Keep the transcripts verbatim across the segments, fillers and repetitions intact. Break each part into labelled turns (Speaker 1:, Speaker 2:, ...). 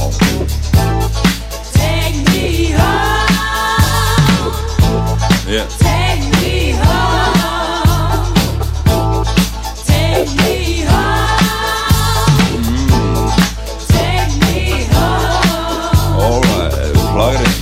Speaker 1: Take me home.
Speaker 2: Yeah.
Speaker 1: Take me home. Take me home.
Speaker 2: Mm.
Speaker 1: Take me home.
Speaker 2: All right, plug it in.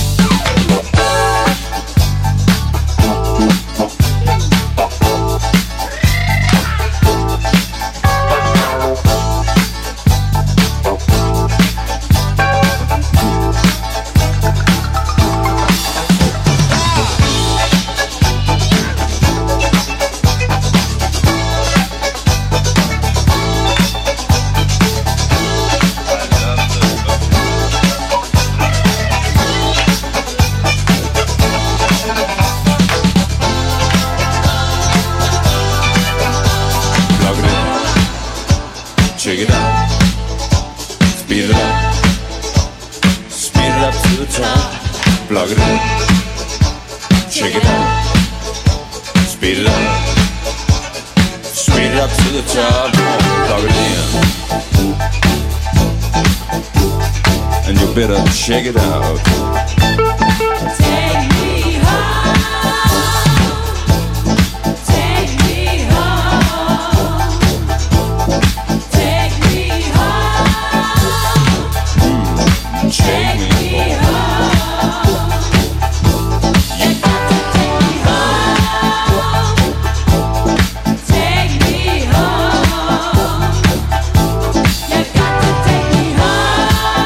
Speaker 2: Check it out, speed it up, speed it up to the top, plug it in, check it out, speed it up, speed it up to the top, plug it in, and you better check it out.